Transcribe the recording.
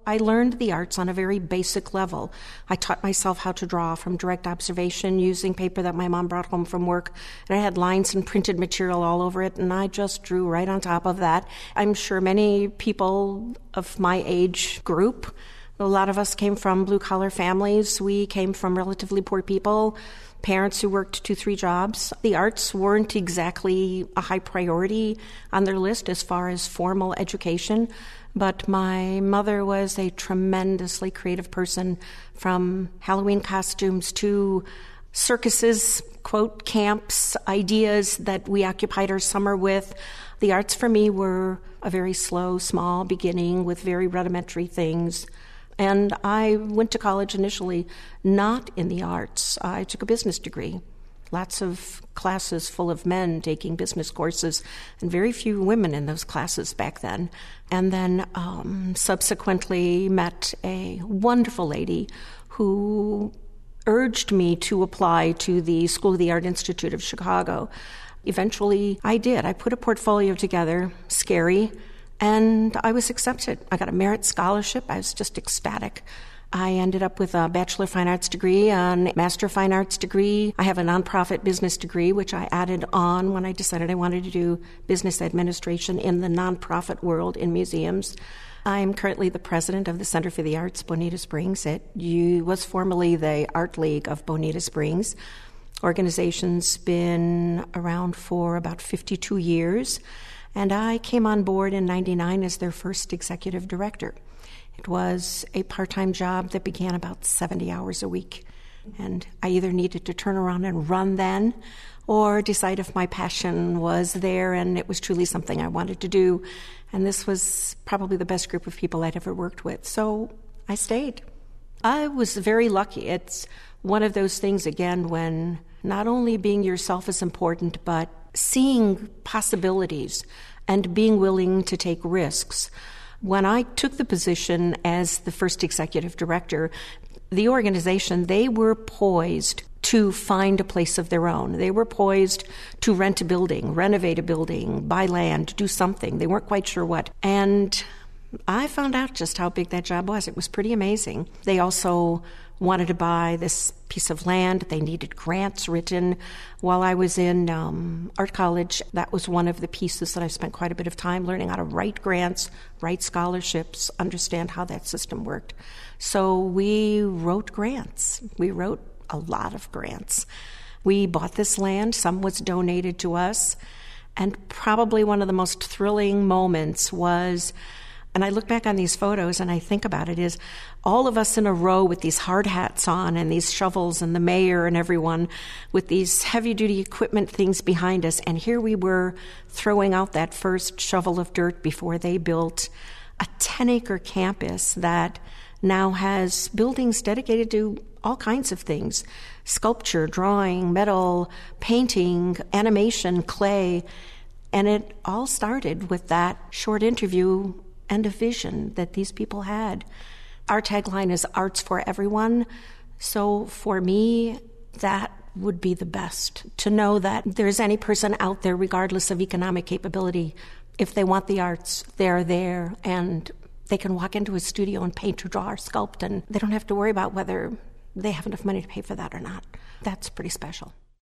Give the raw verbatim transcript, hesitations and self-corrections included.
I learned the arts on a very basic level. I taught myself how to draw from direct observation using paper that my mom brought home from work. And I had lines and printed material all over it, and I just drew right on top of that. I'm sure many people of my age group, a lot of us came from blue-collar families. We came from relatively poor people, parents who worked two, three jobs. The arts weren't exactly a high priority on their list as far as formal education, but my mother was a tremendously creative person, from Halloween costumes to circuses, quote, camps, ideas that we occupied our summer with. The arts for me were a very slow, small beginning with very rudimentary things. And I went to college initially not in the arts. I took a business degree. Lots of classes full of men taking business courses, and very few women in those classes back then. And then um, subsequently met a wonderful lady who urged me to apply to the School of the Art Institute of Chicago. Eventually, I did. I put a portfolio together, scary, and I was accepted. I got a merit scholarship. I was just ecstatic. I ended up with a Bachelor of Fine Arts degree, a Master of Fine Arts degree. I have a nonprofit business degree, which I added on when I decided I wanted to do business administration in the nonprofit world in museums. I'm currently the president of the Center for the Arts, Bonita Springs. It was formerly the Art League of Bonita Springs. Organization's been around for about fifty-two years. And I came on board in ninety-nine as their first executive director. It was a part-time job that began about seventy hours a week. And I either needed to turn around and run then, or decide if my passion was there and it was truly something I wanted to do. And this was probably the best group of people I'd ever worked with. So I stayed. I was very lucky. It's one of those things, again, when not only being yourself is important, but seeing possibilities and being willing to take risks. When I took the position as the first executive director, the organization, they were poised to find a place of their own. They were poised to rent a building, renovate a building, buy land, do something. They weren't quite sure what. And I found out just how big that job was. It was pretty amazing. They also wanted to buy this piece of land. They needed grants written. While I was in um, art college, that was one of the pieces that I spent quite a bit of time learning how to write grants, write scholarships, understand how that system worked. So we wrote grants. We wrote a lot of grants. We bought this land. Some was donated to us. And probably one of the most thrilling moments was, and I look back on these photos and I think about it, is all of us in a row with these hard hats on and these shovels, and the mayor and everyone with these heavy-duty equipment things behind us. And here we were throwing out that first shovel of dirt before they built a ten-acre campus that now has buildings dedicated to all kinds of things: sculpture, drawing, metal, painting, animation, clay. And it all started with that short interview and a vision that these people had. Our tagline is arts for everyone. So for me, that would be the best, to know that there's any person out there, regardless of economic capability, if they want the arts, they're there, and they can walk into a studio and paint or draw or sculpt, and they don't have to worry about whether they have enough money to pay for that or not. That's pretty special.